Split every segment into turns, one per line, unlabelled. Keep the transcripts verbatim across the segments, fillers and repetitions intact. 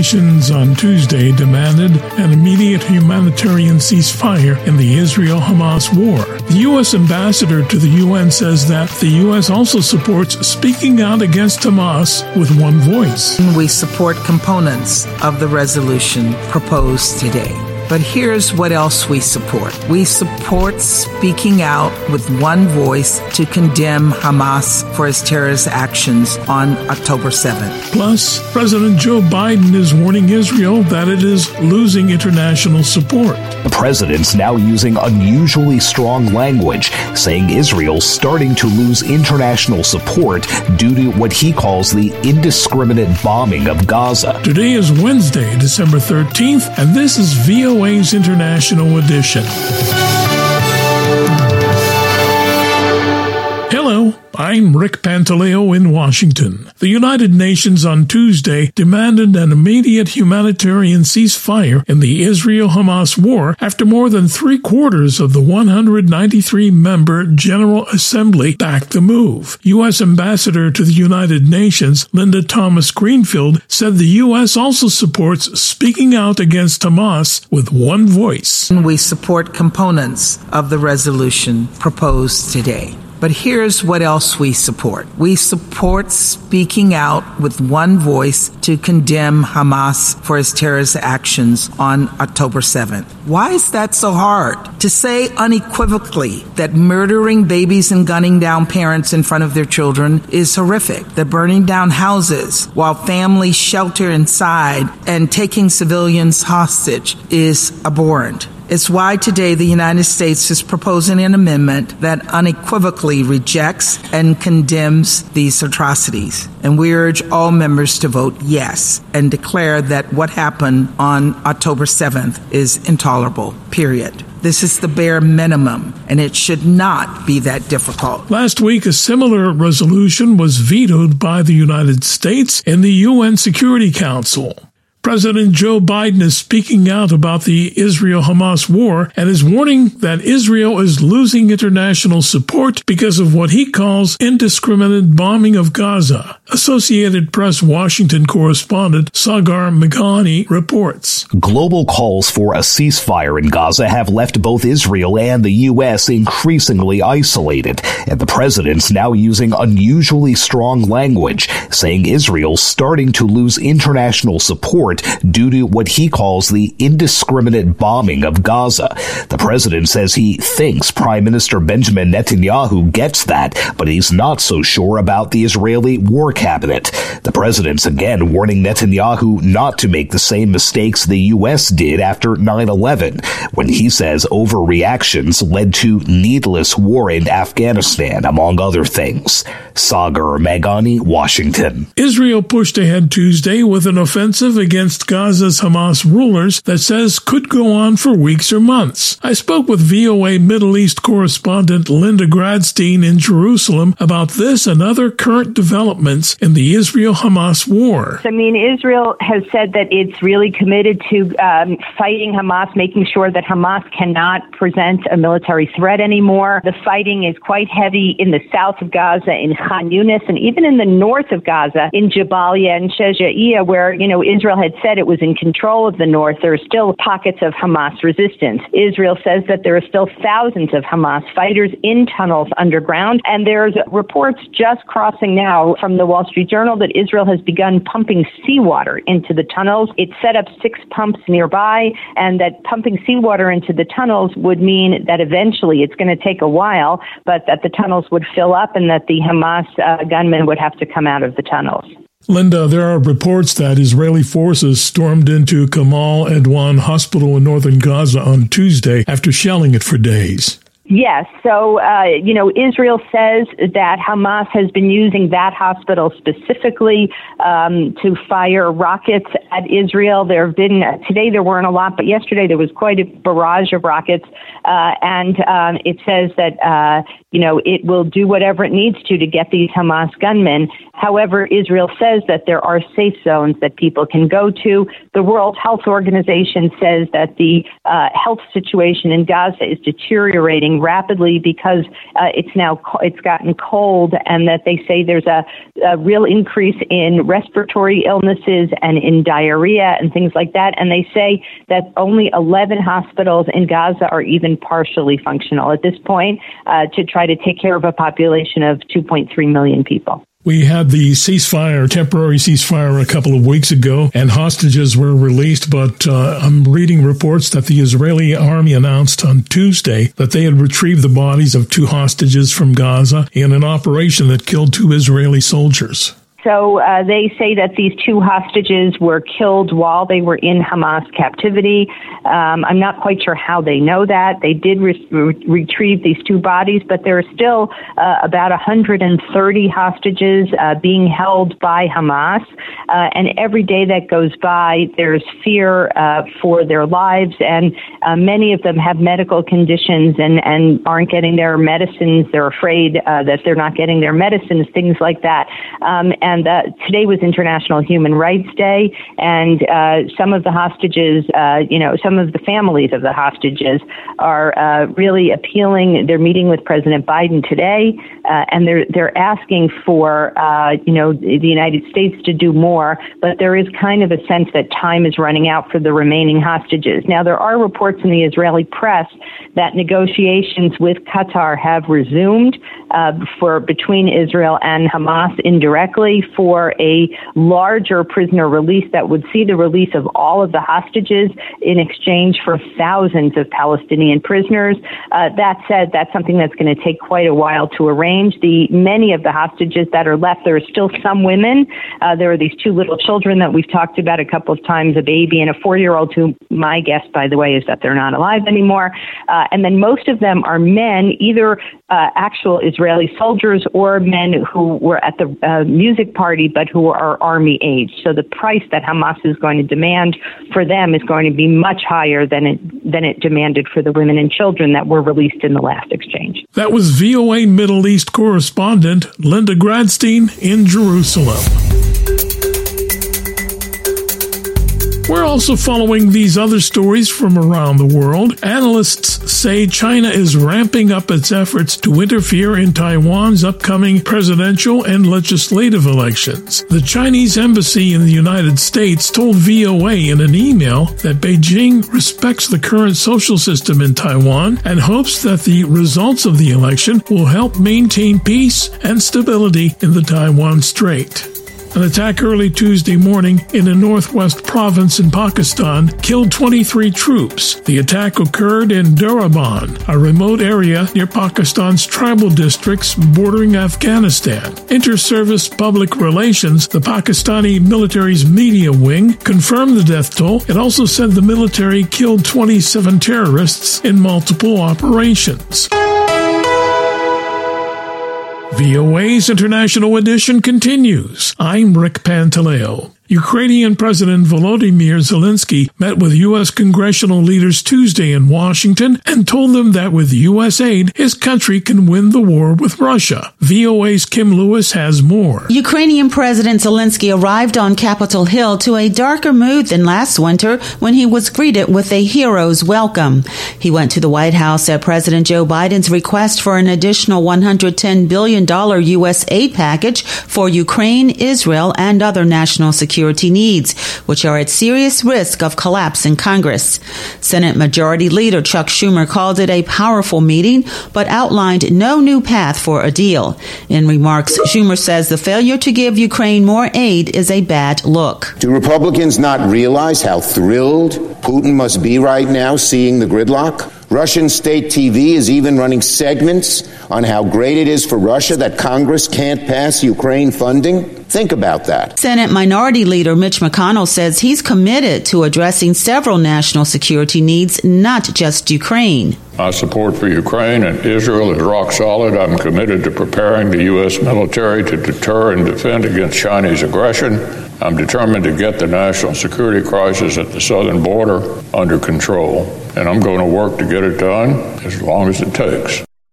Nations on Tuesday demanded an immediate humanitarian ceasefire in the Israel-Hamas war. The U S ambassador to the U N says that the U S also supports speaking out against Hamas with one voice.
We support components of the resolution proposed today. But here's what else we support. We support speaking out with one voice to condemn Hamas for its terrorist actions on October seventh.
Plus, President Joe Biden is warning Israel that it is losing international support.
The president's now using unusually strong language, saying Israel's starting to lose international support due to what he calls the indiscriminate bombing of Gaza.
Today is Wednesday, December thirteenth, and this is V O A's International Edition. Hello, I'm Rick Pantaleo in Washington. The United Nations on Tuesday demanded an immediate humanitarian ceasefire in the Israel-Hamas war after more than three-quarters of the one hundred ninety-three member General Assembly backed the move. U S Ambassador to the United Nations, Linda Thomas-Greenfield, said the U S also supports speaking out against Hamas with one voice.
We support components of the resolution proposed today. But here's what else we support. We support speaking out with one voice to condemn Hamas for its terrorist actions on October seventh. Why is that so hard? To say unequivocally that murdering babies and gunning down parents in front of their children is horrific, that burning down houses while families shelter inside and taking civilians hostage is abhorrent. It's why today the United States is proposing an amendment that unequivocally rejects and condemns these atrocities. And we urge all members to vote yes and declare that what happened on October seventh is intolerable, period. This is the bare minimum, and it should not be that difficult.
Last week, a similar resolution was vetoed by the United States in the U N Security Council. President Joe Biden is speaking out about the Israel-Hamas war and is warning that Israel is losing international support because of what he calls indiscriminate bombing of Gaza. Associated Press Washington correspondent Sagar Meghani reports.
Global calls for a ceasefire in Gaza have left both Israel and the U S increasingly isolated, and the president's now using unusually strong language, saying Israel's starting to lose international support due to what he calls the indiscriminate bombing of Gaza. The president says he thinks Prime Minister Benjamin Netanyahu gets that, but he's not so sure about the Israeli war cabinet. The president's again warning Netanyahu not to make the same mistakes the U S did after nine eleven, when he says overreactions led to needless war in Afghanistan, among other things. Sagar Meghani, Washington.
Israel pushed ahead Tuesday with an offensive against Gaza's Hamas rulers that says could go on for weeks or months. I spoke with V O A Middle East correspondent Linda Gradstein in Jerusalem about this and other current developments in the Israel-Hamas war.
I mean, Israel has said that it's really committed to um, fighting Hamas, making sure that Hamas cannot present a military threat anymore. The fighting is quite heavy in the south of Gaza, in Khan Yunis, and even in the north of Gaza, in Jabalia and Shejaiya, where, you know, Israel had said it was in control of the north. There are still pockets of Hamas resistance. Israel says that there are still thousands of Hamas fighters in tunnels underground, and there's reports just crossing now from the Wall Street Journal that Israel has begun pumping seawater into the tunnels. It set up six pumps nearby, and that pumping seawater into the tunnels would mean that eventually, it's going to take a while, but that the tunnels would fill up and that the Hamas uh, gunmen would have to come out of the tunnels.
Linda, there are reports that Israeli forces stormed into Kamal Adwan Hospital in northern Gaza on Tuesday after shelling it for days.
Yes. So, uh, you know, Israel says that Hamas has been using that hospital specifically um, to fire rockets at Israel. There have been, uh, today there weren't a lot, but yesterday there was quite a barrage of rockets. Uh, and um, it says that, uh, you know, it will do whatever it needs to to get these Hamas gunmen. However, Israel says that there are safe zones that people can go to. The World Health Organization says that the uh, health situation in Gaza is deteriorating rapidly because uh, it's now it's gotten cold, and that they say there's a, a real increase in respiratory illnesses and in diarrhea and things like that. And they say that only eleven hospitals in Gaza are even partially functional at this point uh, to try to take care of a population of two point three million people.
We had the ceasefire, temporary ceasefire a couple of weeks ago, and hostages were released, but uh, I'm reading reports that the Israeli army announced on Tuesday that they had retrieved the bodies of two hostages from Gaza in an operation that killed two Israeli soldiers.
So uh, they say that these two hostages were killed while they were in Hamas captivity. Um, I'm not quite sure how they know that. They did re- re- retrieve these two bodies, but there are still uh, about one hundred thirty hostages uh, being held by Hamas. Uh, and every day that goes by, there's fear uh, for their lives. And uh, many of them have medical conditions and, and aren't getting their medicines. They're afraid uh, that they're not getting their medicines, things like that. Um, and And uh, today was International Human Rights Day, and uh, some of the hostages, uh, you know, some of the families of the hostages are uh, really appealing. They're meeting with President Biden today, uh, and they're they're asking for, uh, you know, the United States to do more. But there is kind of a sense that time is running out for the remaining hostages. Now, there are reports in the Israeli press that negotiations with Qatar have resumed uh, for between Israel and Hamas indirectly for a larger prisoner release that would see the release of all of the hostages in exchange for thousands of Palestinian prisoners. Uh, that said, that's something that's going to take quite a while to arrange. The many of the hostages that are left, there are still some women. Uh, there are these two little children that we've talked about a couple of times, a baby and a four-year-old, who my guess, by the way, is that they're not alive anymore. Uh, and then most of them are men, either uh, actual Israeli soldiers or men who were at the uh, music party, but who are army age. So the price that Hamas is going to demand for them is going to be much higher than it than it demanded for the women and children that were released in the last exchange.
That was V O A Middle East correspondent Linda Gradstein in Jerusalem. We're also following these other stories from around the world. Analysts say China is ramping up its efforts to interfere in Taiwan's upcoming presidential and legislative elections. The Chinese embassy in the United States told V O A in an email that Beijing respects the current social system in Taiwan and hopes that the results of the election will help maintain peace and stability in the Taiwan Strait. An attack early Tuesday morning in a northwest province in Pakistan killed twenty-three troops. The attack occurred in Duraban, a remote area near Pakistan's tribal districts bordering Afghanistan. Inter-Service Public Relations, the Pakistani military's media wing, confirmed the death toll. It also said the military killed twenty-seven terrorists in multiple operations. V O A's International Edition continues. I'm Rick Pantaleo. Ukrainian President Volodymyr Zelensky met with U S congressional leaders Tuesday in Washington and told them that with U S aid, his country can win the war with Russia. V O A's Kim Lewis has more.
Ukrainian President Zelensky arrived on Capitol Hill to a darker mood than last winter when he was greeted with a hero's welcome. He went to the White House at President Joe Biden's request for an additional one hundred ten billion dollars U S aid package for Ukraine, Israel, and other national security needs, which are at serious risk of collapse in Congress. Senate Majority Leader Chuck Schumer called it a powerful meeting, but outlined no new path for a deal. In remarks, Schumer says the failure to give Ukraine more aid is a bad look.
Do Republicans not realize how thrilled Putin must be right now seeing the gridlock? Russian state T V is even running segments on how great it is for Russia that Congress can't pass Ukraine funding. Think about that.
Senate Minority Leader Mitch McConnell says he's committed to addressing several national security needs, not just Ukraine.
My support for Ukraine and Israel is rock solid. I'm committed to preparing the U S military to deter and defend against Chinese aggression. I'm determined to get the national security crisis at the southern border under control, and I'm going to work to get it done as long as it takes.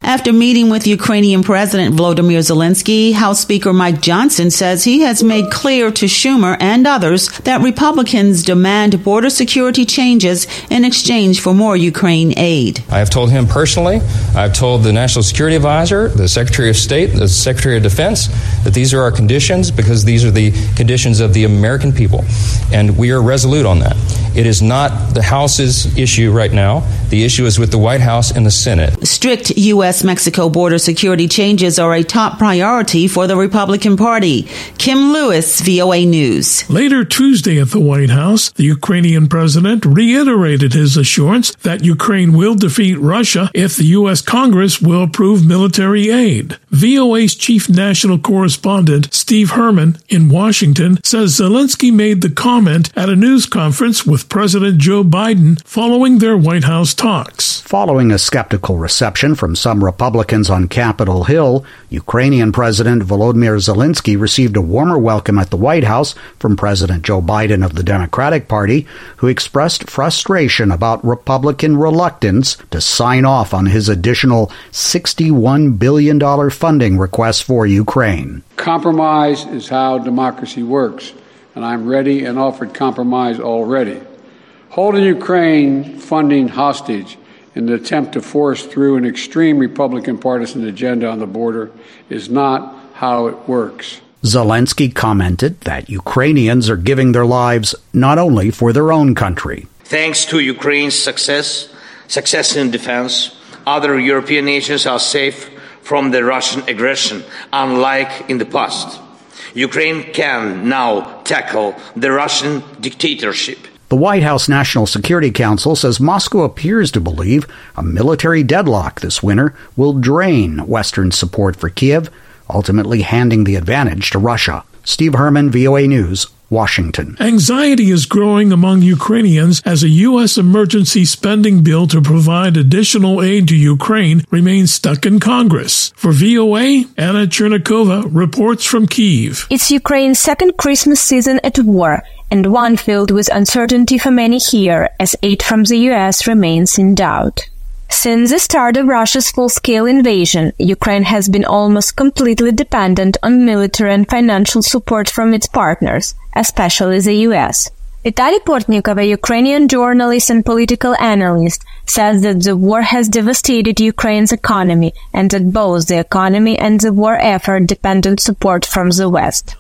After meeting with Ukrainian President Volodymyr Zelensky, House Speaker Mike Johnson says he has made clear to Schumer and others that Republicans demand border security changes in exchange for more Ukraine aid.
I have told him personally, I've told the National Security Advisor, the Secretary of State, the Secretary of Defense, that these are our conditions because these are the conditions of the American people. And we are resolute on that. It is not the House's issue right now. The issue is with the White House and the Senate.
Strict U S Mexico border security changes are a top priority for the Republican Party. Kim Lewis, V O A News.
Later Tuesday at the White House, the Ukrainian president reiterated his assurance that Ukraine will defeat Russia if the U S Congress will approve military aid. V O A's chief national correspondent, Steve Herman, in Washington, says Zelensky made the comment at a news conference with President Joe Biden following their White House talks.
Following a skeptical reception from some Republicans on Capitol Hill, Ukrainian President Volodymyr Zelensky received a warmer welcome at the White House from President Joe Biden of the Democratic Party, who expressed frustration about Republican reluctance to sign off on his additional sixty-one billion dollars funding request for Ukraine.
Compromise is how democracy works, and I'm ready and offered compromise already. Holding Ukraine funding hostage in an attempt to force through an extreme Republican partisan agenda on the border is not how it works.
Zelensky commented that Ukrainians are giving their lives not only for their own country.
Thanks to Ukraine's success, success in defense, other European nations are safe from the Russian aggression, unlike in the past. Ukraine can now tackle the Russian dictatorship.
The White House National Security Council says Moscow appears to believe a military deadlock this winter will drain Western support for Kiev, ultimately handing the advantage to Russia. Steve Herman, V O A News, Washington.
Anxiety is growing among Ukrainians as a U S emergency spending bill to provide additional aid to Ukraine remains stuck in Congress. For V O A, Anna Chernikova reports from Kyiv.
It's Ukraine's second Christmas season at war, and one filled with uncertainty for many here, as aid from the U S remains in doubt. Since the start of Russia's full-scale invasion, Ukraine has been almost completely dependent on military and financial support from its partners, especially the U S. Vitaly Portnikov, a Ukrainian journalist and political analyst, says that the war has devastated Ukraine's economy and that both the economy and the war effort depend on support from the West.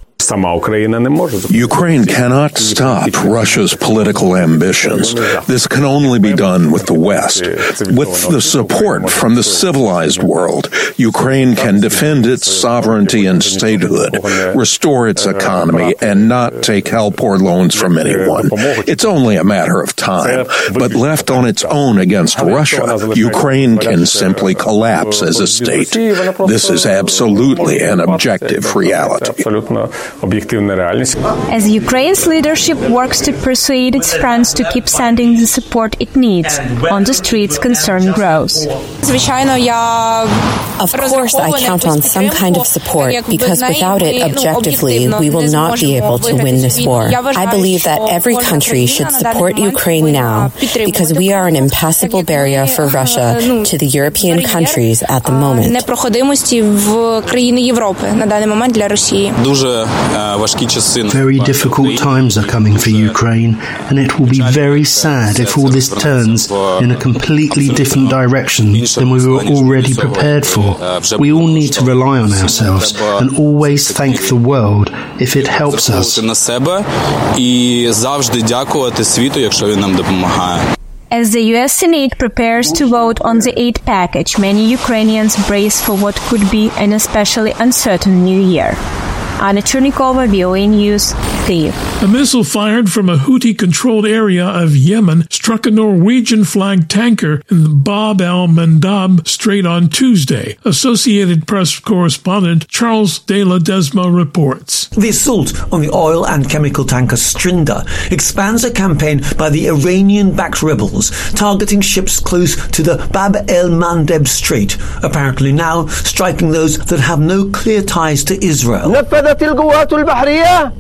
Ukraine cannot stop Russia's political ambitions. This can only be done with the West. With the support from the civilized world, Ukraine can defend its sovereignty and statehood, restore its economy, and not take help or loans from anyone. It's only a matter of time. But left on its own against Russia, Ukraine can simply collapse as a state. This is absolutely an objective reality.
As Ukraine's leadership works to persuade its friends to keep sending the support it needs, on the streets concern grows.
Of course, I count on some kind of support, because without it, objectively, we will not be able to win this war. I believe that every country should support Ukraine now, because we are an impassable barrier for Russia to the European countries at the moment.
Very difficult times are coming for Ukraine, and it will be very sad if all this turns in a completely different direction than we were already prepared for. We all need to rely on ourselves and always thank the world if it helps us.
As the U S Senate prepares to vote on the aid package, many Ukrainians brace for what could be an especially uncertain new year. Anna Chernikova, V O A News, Kyiv.
A missile fired from a Houthi-controlled area of Yemen struck a Norwegian-flagged tanker in the Bab el-Mandab Strait on Tuesday. Associated Press correspondent Charles De La Desma reports.
The assault on the oil and chemical tanker Strinder expands a campaign by the Iranian-backed rebels targeting ships close to the Bab el-Mandeb Strait, apparently now striking those that have no clear ties to Israel.
القوات البحرية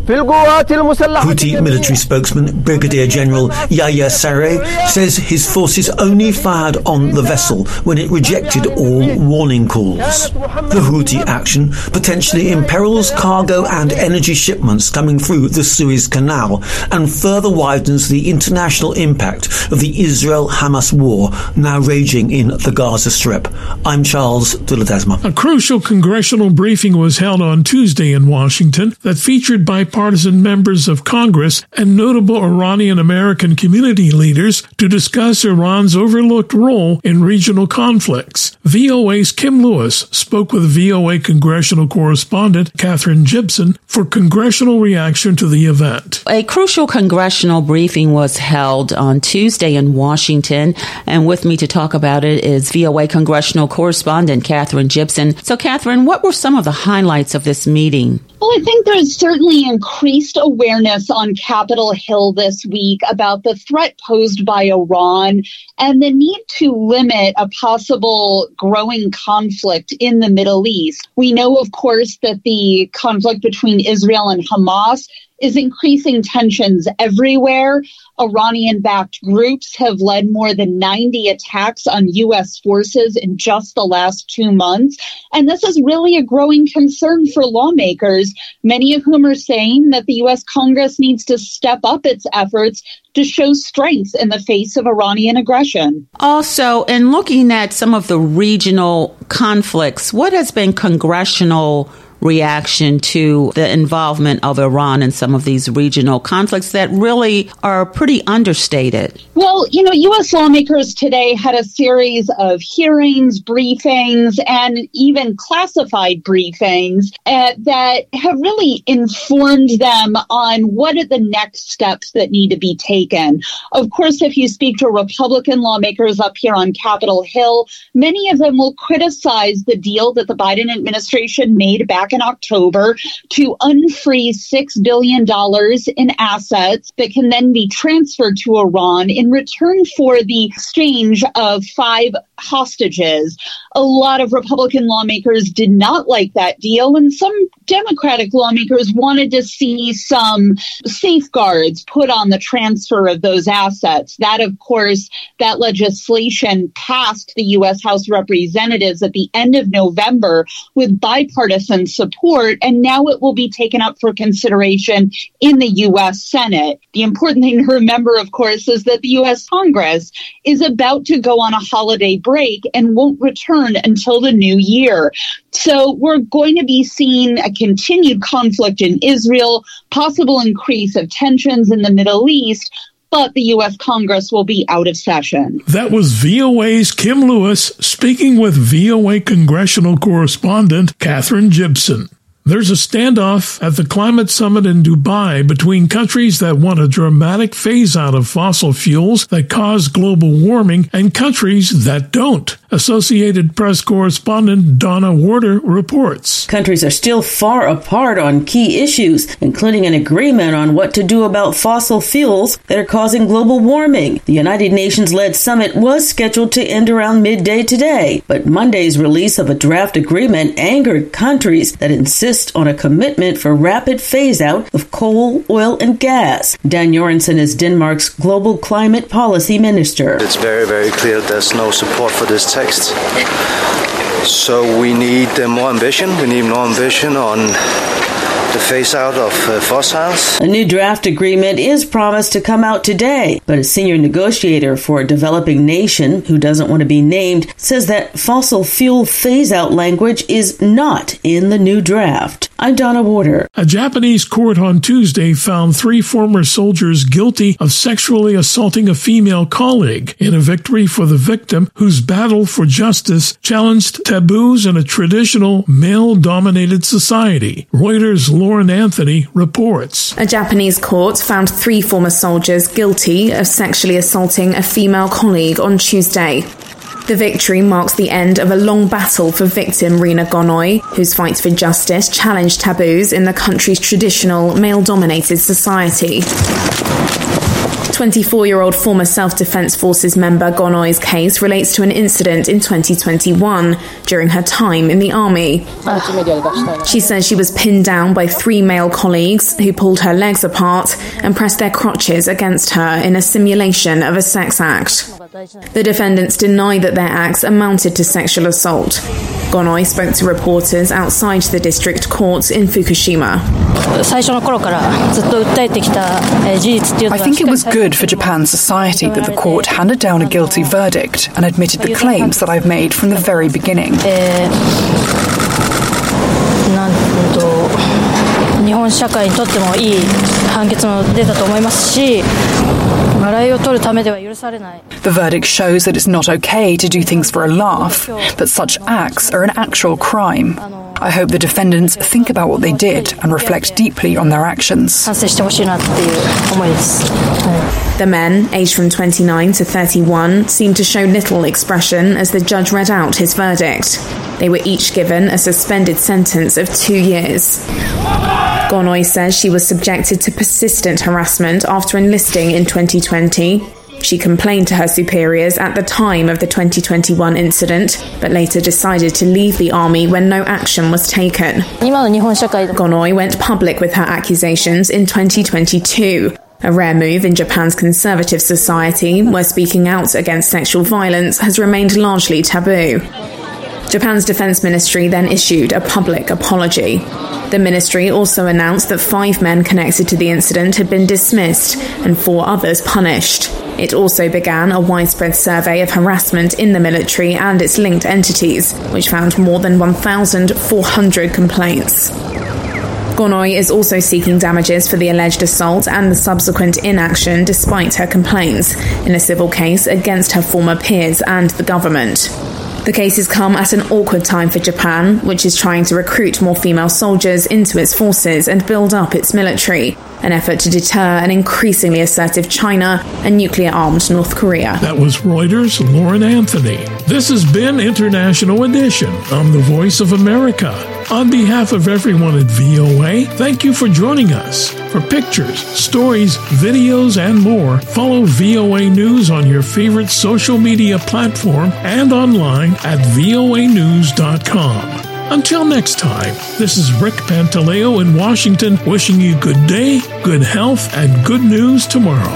Houthi military spokesman Brigadier General Yahya Saree says his forces only fired on the vessel when it rejected all warning calls. The Houthi action potentially imperils cargo and energy shipments coming through the Suez Canal and further widens the international impact of the Israel-Hamas war now raging in the Gaza Strip. I'm Charles de Ledesma.
A crucial congressional briefing was held on Tuesday in Washington that featured bipartisan members of Congress and notable Iranian-American community leaders to discuss Iran's overlooked role in regional conflicts. V O A's Kim Lewis spoke with V O A congressional correspondent Katherine Gibson for congressional reaction to the event.
A crucial congressional briefing was held on Tuesday in Washington, and with me to talk about it is V O A congressional correspondent Katherine Gibson. So, Katherine, what were some of the highlights of this meeting?
Well, I think there's certainly increased awareness on Capitol Hill this week about the threat posed by Iran and the need to limit a possible growing conflict in the Middle East. We know, of course, that the conflict between Israel and Hamas is increasing tensions everywhere. Iranian-backed groups have led more than ninety attacks on U S forces in just the last two months. And this is really a growing concern for lawmakers, many of whom are saying that the U S Congress needs to step up its efforts to show strength in the face of Iranian aggression.
Also, in looking at some of the regional conflicts, what has been congressional reaction to the involvement of Iran in some of these regional conflicts that really are pretty understated?
Well, you know, U S lawmakers today had a series of hearings, briefings, and even classified briefings uh, that have really informed them on what are the next steps that need to be taken. Of course, if you speak to Republican lawmakers up here on Capitol Hill, many of them will criticize the deal that the Biden administration made back in October to unfreeze six billion dollars in assets that can then be transferred to Iran in return for the exchange of five hostages. A lot of Republican lawmakers did not like that deal, and some Democratic lawmakers wanted to see some safeguards put on the transfer of those assets. That, of course, that legislation passed the U S House of Representatives at the end of November with bipartisan support, and now it will be taken up for consideration in the U S Senate. The important thing to remember, of course, is that the U S Congress is about to go on a holiday break and won't return until the new year. So we're going to be seeing a continued conflict in Israel, possible increase of tensions in the Middle East, but the U S Congress will be out of session.
That was V O A's Kim Lewis speaking with V O A congressional correspondent Katherine Gibson. There's a standoff at the climate summit in Dubai between countries that want a dramatic phase-out of fossil fuels that cause global warming and countries that don't. Associated Press correspondent Donna Warder reports.
Countries are still far apart on key issues, including an agreement on what to do about fossil fuels that are causing global warming. The United Nations-led summit was scheduled to end around midday today, but Monday's release of a draft agreement angered countries that insist on a commitment for rapid phase-out of coal, oil, and gas. Dan Jorensen is Denmark's global climate policy minister.
It's very, very clear there's no support for this text. So we need uh, more ambition. We need more ambition on the phase-out of uh, fossils.
A new draft agreement is promised to come out today, but a senior negotiator for a developing nation who doesn't want to be named says that fossil fuel phase-out language is not in the new draft. I'm Donna Warder.
A Japanese court on Tuesday found three former soldiers guilty of sexually assaulting a female colleague in a victory for the victim whose battle for justice challenged taboos in a traditional male-dominated society. Reuters' Lauren Anthony reports.
A Japanese court found three former soldiers guilty of sexually assaulting a female colleague on Tuesday. The victory marks the end of a long battle for victim Rina Gonoi, whose fight for justice challenged taboos in the country's traditional male-dominated society. twenty-four-year-old former Self-Defense Forces member Gonoi's case relates to an incident in twenty twenty-one during her time in the army. She says she was pinned down by three male colleagues who pulled her legs apart and pressed their crotches against her in a simulation of a sex act. The defendants deny that their acts amounted to sexual assault. Gonoi spoke to reporters outside the district court in Fukushima.
I think it was good for Japan's society that the court handed down a guilty verdict and admitted the claims that I've made from the very beginning. The verdict shows that it's not okay to do things for a laugh, but such acts are an actual crime. I hope the defendants think about what they did and reflect deeply on their actions.
The men, aged from twenty-nine to thirty-one, seemed to show little expression as the judge read out his verdict. They were each given a suspended sentence of two years. Gonoi says she was subjected to persistent harassment after enlisting in twenty twenty. She complained to her superiors at the time of the twenty twenty-one incident, but later decided to leave the army when no action was taken. Gonoi went public with her accusations in twenty twenty-two, a rare move in Japan's conservative society, where speaking out against sexual violence has remained largely taboo. Japan's defense ministry then issued a public apology. The ministry also announced that five men connected to the incident had been dismissed and four others punished. It also began a widespread survey of harassment in the military and its linked entities, which found more than one thousand four hundred complaints. Gonoi is also seeking damages for the alleged assault and the subsequent inaction despite her complaints, in a civil case against her former peers and the government. The case has come at an awkward time for Japan, which is trying to recruit more female soldiers into its forces and build up its military, an effort to deter an increasingly assertive China and nuclear-armed North Korea.
That was Reuters' Lauren Anthony. This has been International Edition. I'm the Voice of America. On behalf of everyone at V O A, thank you for joining us. For pictures, stories, videos, and more, follow V O A News on your favorite social media platform and online at V O A news dot com. Until next time, this is Rick Pantaleo in Washington, wishing you good day, good health, and good news tomorrow.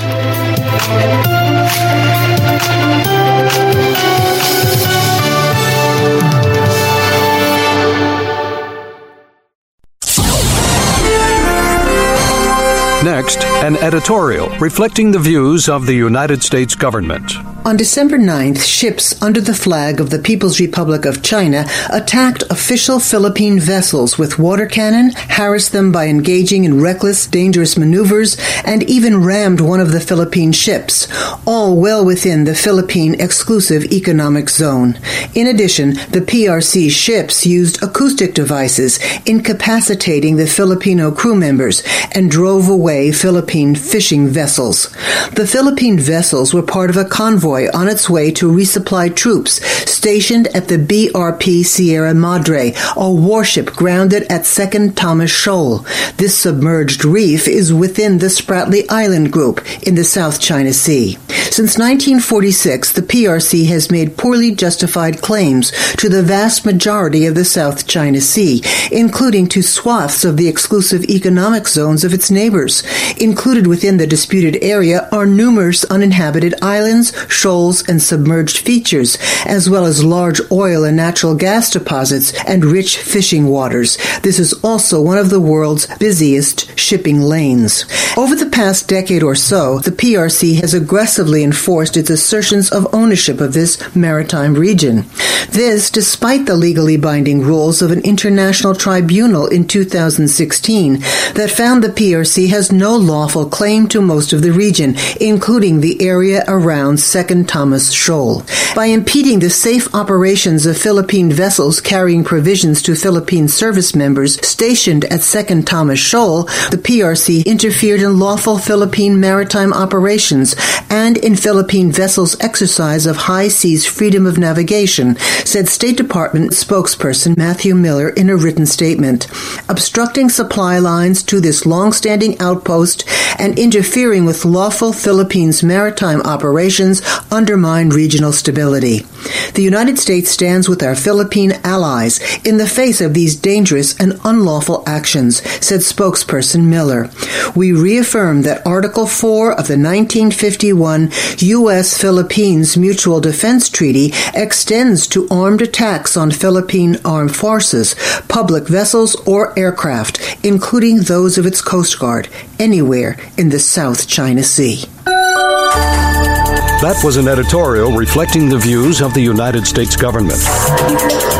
Next, an editorial reflecting the views of the United States government.
On December ninth, ships under the flag of the People's Republic of China attacked official Philippine vessels with water cannon, harassed them by engaging in reckless, dangerous maneuvers, and even rammed one of the Philippine ships, all well within the Philippine Exclusive Economic Zone. In addition, the P R C ships used acoustic devices, incapacitating the Filipino crew members, and drove away Philippine fishing vessels. The Philippine vessels were part of a convoy on its way to resupply troops stationed at the B R P Sierra Madre, a warship grounded at Second Thomas Shoal. This submerged reef is within the Spratly Island Group in the South China Sea. Since nineteen forty-six, the P R C has made poorly justified claims to the vast majority of the South China Sea, including to swaths of the exclusive economic zones of its neighbors. Included within the disputed area are numerous uninhabited islands, shoals, and submerged features, as well as large oil and natural gas deposits and rich fishing waters. This is also one of the world's busiest shipping lanes. Over the past decade or so, the P R C has aggressively enforced its assertions of ownership of this maritime region. This, despite the legally binding rules of an international tribunal in two thousand sixteen that found the P R C has no lawful claim to most of the region, including the area around Second Second Thomas Shoal. By impeding the safe operations of Philippine vessels carrying provisions to Philippine service members stationed at Second Thomas Shoal, the P R C interfered in lawful Philippine maritime operations and in Philippine vessels' exercise of high seas freedom of navigation, said State Department spokesperson Matthew Miller in a written statement. Obstructing supply lines to this long-standing outpost and interfering with lawful Philippines maritime operations undermine regional stability. The United States stands with our Philippine allies in the face of these dangerous and unlawful actions, said spokesperson Miller. We reaffirm that Article four of the nineteen fifty-one U S Philippines Mutual Defense Treaty extends to armed attacks on Philippine armed forces, public vessels, or aircraft, including those of its Coast Guard, anywhere in the South China Sea.
That was an editorial reflecting the views of the United States government.